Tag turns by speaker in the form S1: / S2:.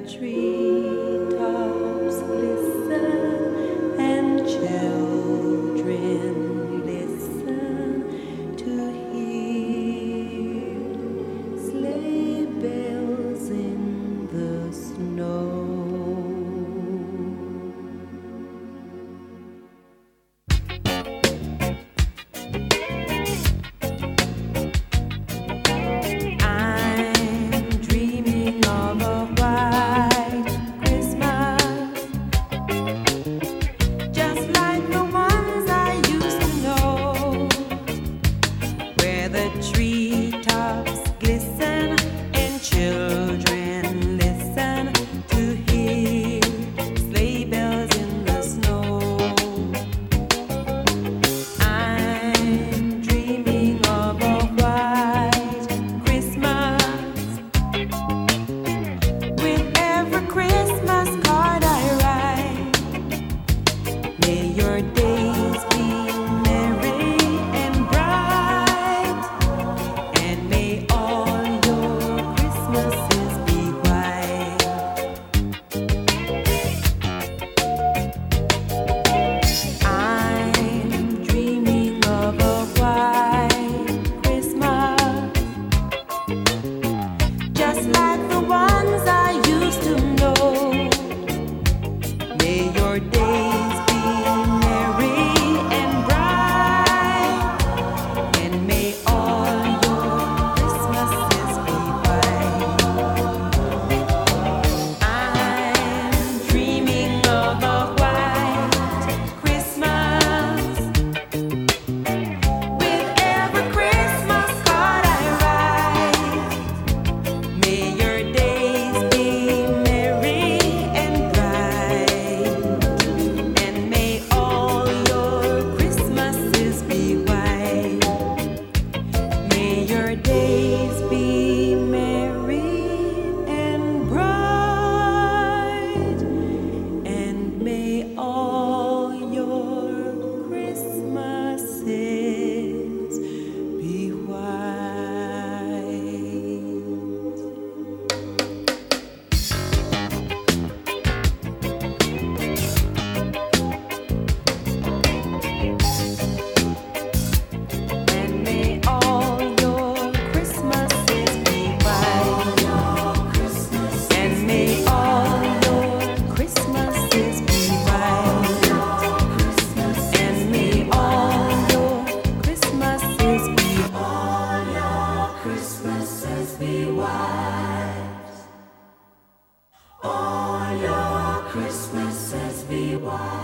S1: treetops glisten and children listen to hear sleigh bells in the snow. The treetops glisten and children listen to hear sleigh bells in the snow. I'm dreaming of a white Christmas. With every Christmas card I write, may your days be merry and bright. May all your Christmases be white. I'm dreaming of a white Christmas, just like the ones I used to know. May your days be merry and bright, and may all your Christmases be white. I'm dreaming of a white Christmas. With every Christmas card I write, may your days be merry and bright, and may all your Christmases be white. May your days be merry and bright, and may all your Christmases be white. And may all your Christmases be white. And may all your Christmases be white. And may all your Christmases be all your Christmases be white. All your Christmases be white.